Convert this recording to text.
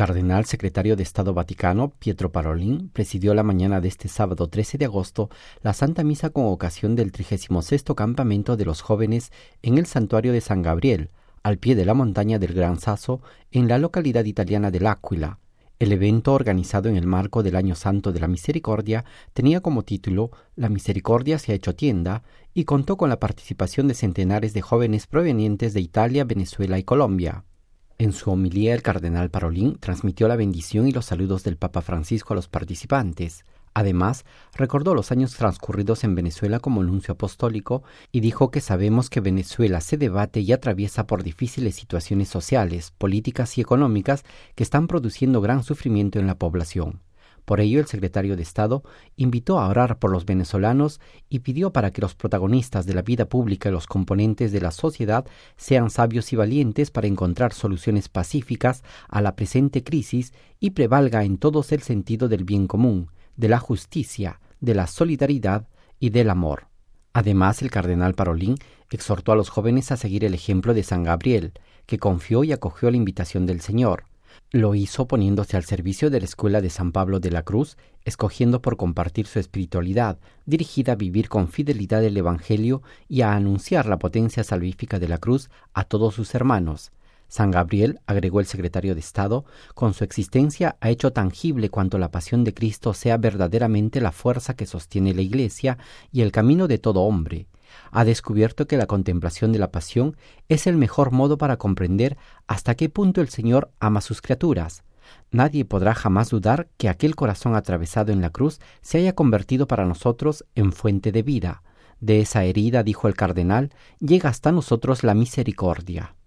cardenal secretario de Estado Vaticano, Pietro Parolin, presidió la mañana de este sábado 13 de agosto la Santa Misa con ocasión del 36º Campamento de los Jóvenes en el Santuario de San Gabriel, al pie de la montaña del Gran Sasso, en la localidad italiana de L'Aquila. El evento, organizado en el marco del Año Santo de la Misericordia, tenía como título «La misericordia se ha hecho tienda» y contó con la participación de centenares de jóvenes provenientes de Italia, Venezuela y Colombia. En su homilía, el cardenal Parolin transmitió la bendición y los saludos del Papa Francisco a los participantes. Además, recordó los años transcurridos en Venezuela como nuncio apostólico y dijo que sabemos que Venezuela se debate y atraviesa por difíciles situaciones sociales, políticas y económicas que están produciendo gran sufrimiento en la población. Por ello, el secretario de Estado invitó a orar por los venezolanos y pidió para que los protagonistas de la vida pública y los componentes de la sociedad sean sabios y valientes para encontrar soluciones pacíficas a la presente crisis y prevalga en todos el sentido del bien común, de la justicia, de la solidaridad y del amor. Además, el cardenal Parolin exhortó a los jóvenes a seguir el ejemplo de San Gabriel, que confió y acogió la invitación del Señor. Lo hizo poniéndose al servicio de la Escuela de San Pablo de la Cruz, escogiendo por compartir su espiritualidad, dirigida a vivir con fidelidad el Evangelio y a anunciar la potencia salvífica de la cruz a todos sus hermanos. San Gabriel, agregó el secretario de Estado, con su existencia ha hecho tangible cuanto la pasión de Cristo sea verdaderamente la fuerza que sostiene la Iglesia y el camino de todo hombre. Ha descubierto que la contemplación de la pasión es el mejor modo para comprender hasta qué punto el Señor ama a sus criaturas. Nadie podrá jamás dudar que aquel corazón atravesado en la cruz se haya convertido para nosotros en fuente de vida. De esa herida, dijo el cardenal, llega hasta nosotros la misericordia.